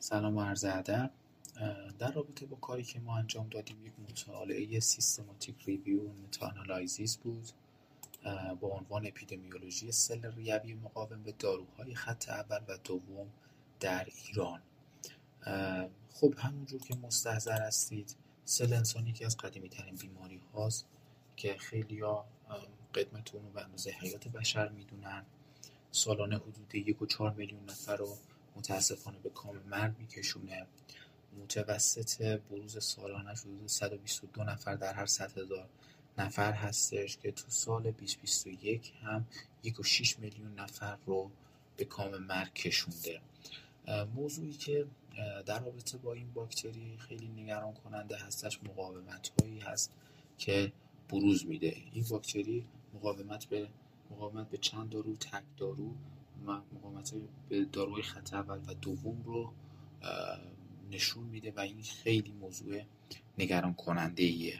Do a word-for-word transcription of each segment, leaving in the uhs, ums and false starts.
سلام و عرض ادب. در رابطه با کاری که ما انجام دادیم یک مطالعه سیستماتیک ریویو و متا آنالیزیس بود با عنوان اپیدمیولوژی سل ریوی مقاوم به داروهای خط اول و دوم در ایران. خب همونجور که مستحضر هستید سل انسانی که از قدیمی ترین بیماری هاست که خیلی ها قدمت اونو به اندازه حیات بشر میدونن. سالانه حدود یک و چهار میلیون نفر رو متاسفانه به کام مرگ میکشونه. متوسط بروز سالانه حدود صد و بیست و دو نفر در هر صد هزار نفر هستش که تو سال بیست بیست و یک هم یک و شیش میلیون نفر رو به کام مرگ کشونده. موضوعی که در رابطه با این باکتری خیلی نگران کننده هستش مقاومت هایی هست که بروز میده. این باکتری مقاومت به مقاومت به چند دارو، تک دارو و مقاومت به داروی خط اول و دوم رو نشون میده و این خیلی موضوع نگران کننده ایه.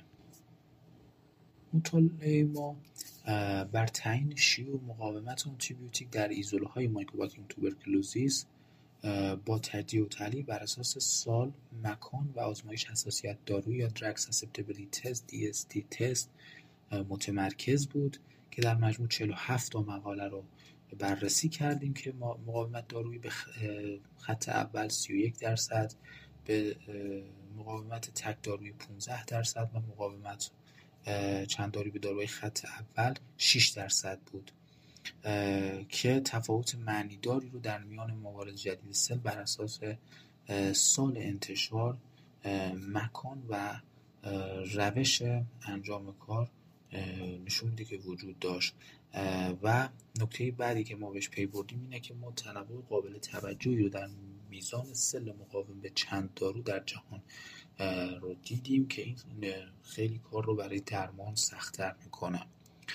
مطالعه ما بر تعیین شیوع مقاومت آنتیبیوتیک در ایزوله‌های مایکوباکتریوم توبرکلوزیس با تجزیه و تحلیل بر اساس سال، مکان و آزمایش حساسیت دارویی یا درگ ساسپتیبیلیتی تست دی اس تی تست متمرکز بود که در مجموع چهل و هفت تا مقاله رو بررسی کردیم که مقاومت دارویی به خط اول سی و یک درصد، به مقاومت تک دارویی پانزده درصد و مقاومت چند دارویی به داروی خط اول شش درصد بود که تفاوت معنیداری رو در میان موارد جدید سل بر اساس سال انتشار، مکان و روش انجام کار نشون میده که وجود داشت. و نکته بعدی که ما بهش پی بردیم اینه که ما تنوع قابل توجهی رو در میزان سل مقاوم به چند دارو در جهان رو دیدیم که این خیلی کار رو برای درمان سخت‌تر میکنه.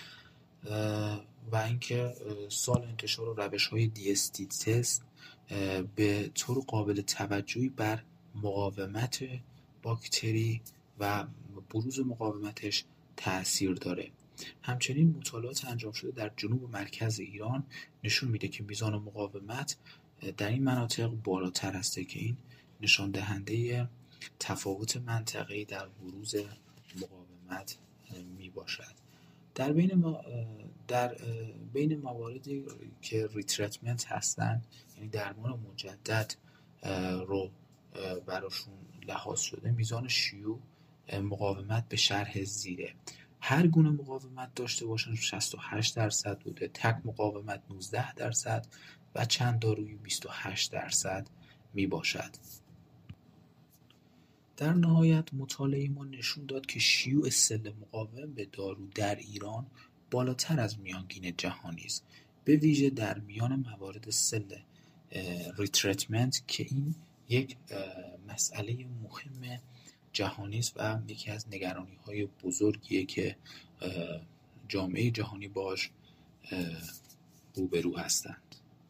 و اینکه سال انتشار و روش‌های دی اس تی تست به طور قابل توجهی بر مقاومت باکتری و بروز مقاومتش تأثیر داره. همچنین مطالعات انجام شده در جنوب و مرکز ایران نشون میده که میزان مقاومت در این مناطق بالاتر هسته که این نشان دهنده تفاوت منطقه‌ای در بروز مقاومت می باشد. در بین ما در بین مواردی که ریتریتمنت هستن، یعنی درمان مجدد رو براشون لحاظ شده، میزان شیوع مقاومت به شرح زیره. هر گونه مقاومت داشته باشن شصت و هشت درصد بوده، تک مقاومت نوزده درصد و چند دارویی بیست و هشت درصد می باشد. در نهایت مطالعه ما نشون داد که شیوع سل مقاوم به دارو در ایران بالاتر از میانگین جهانی است، به ویژه در میان موارد سل ریتریتمنت که این یک مسئله مهم جهانی است و یکی از نگرانی‌های بزرگیه که جامعه جهانی باش روبرو هستند.